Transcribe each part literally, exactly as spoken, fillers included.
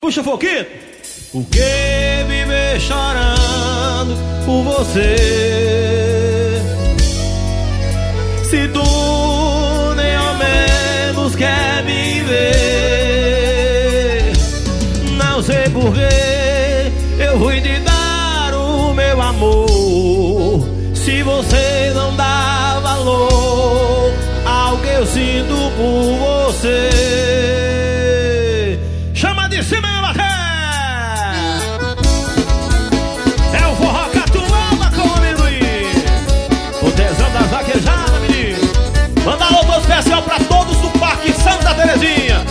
Puxa, Foquito. Por que viver chorando por você? Se tu nem ao menos quer me ver. Não sei por que eu fui te dar o meu amor, se você não dá valor ao que eu sinto por você. Chama de cima, meu bater! É o forró catuaba com o amendoim, o tesão das vaquejadas, menino. Manda alô especial pra todos do Parque Santa Terezinha.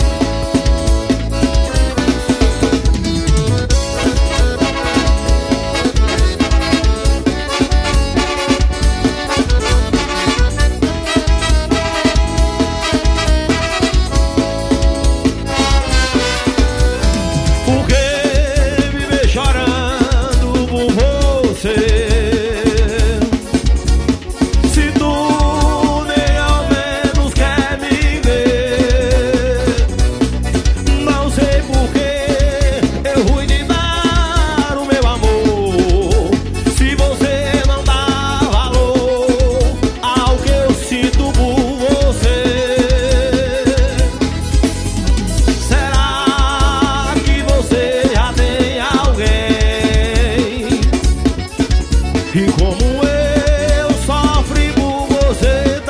E como eu sofri por você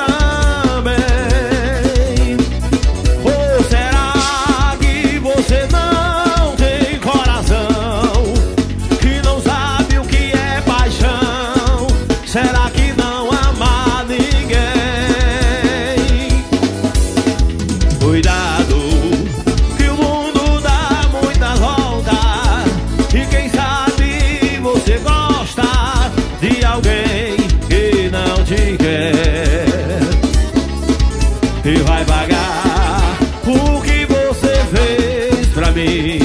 também. Ou será que você não tem coração, que não sabe o que é paixão? Será que não ama ninguém? Cuidado, que o mundo dá muitas voltas, e quem sabe você gosta de alguém que não te quer e vai pagar o que você fez pra mim.